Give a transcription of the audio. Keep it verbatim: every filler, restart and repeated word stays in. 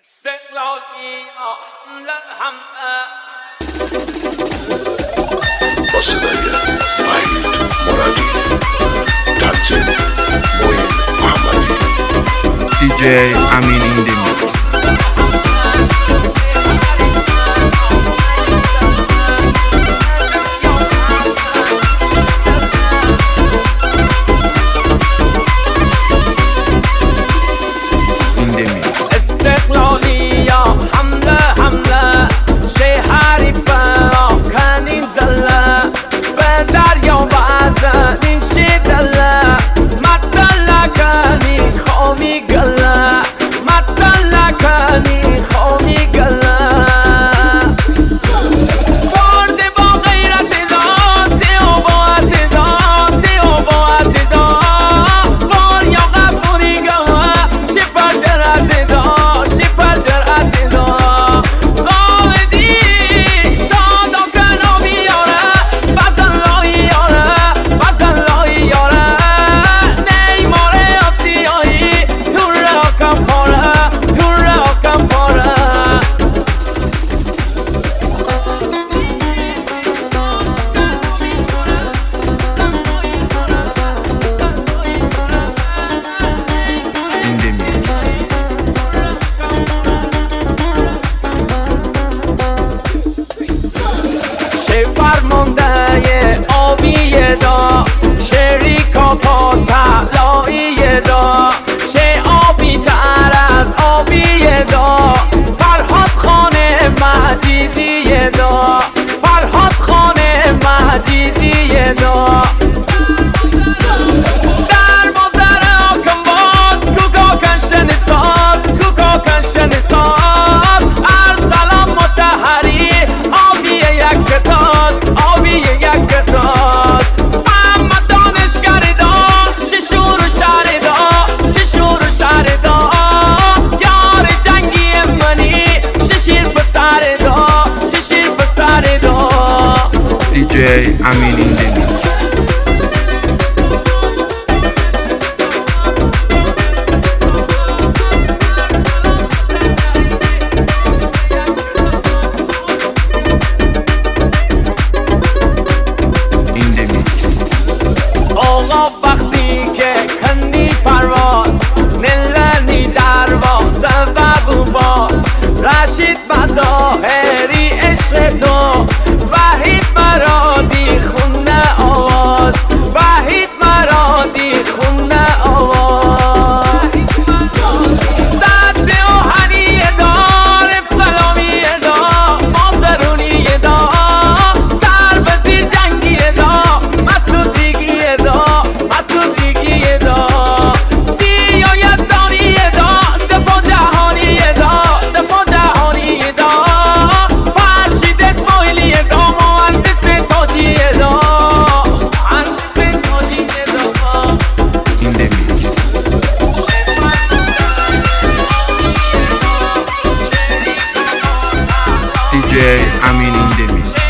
استقلالی حمله حمله با صدای وحید مرادی، تنظیم معین محمدی، دیجی امین این دی میکس. دیجی امین این دی میکس. آقا وقتی که کنی پرواز نلنی دروازه و بوباز رشید مظاهری عشق تو وحید مرادی خونه آواز وحید مرادی خونه آواز سد و هنیه دار فلامیه دار مازرونیه دار سر بزیر جنگیه دار مسعودیگیه دار مسعودیگیه دار سی و یزدانیه دار دفاع جهانیه دار دفاع جهانیه دار فرشید اسماعیلیه دار مهندس تاجیه دار مهندس تاجیه دار این دی میکس. دیجی امین این دی میکس.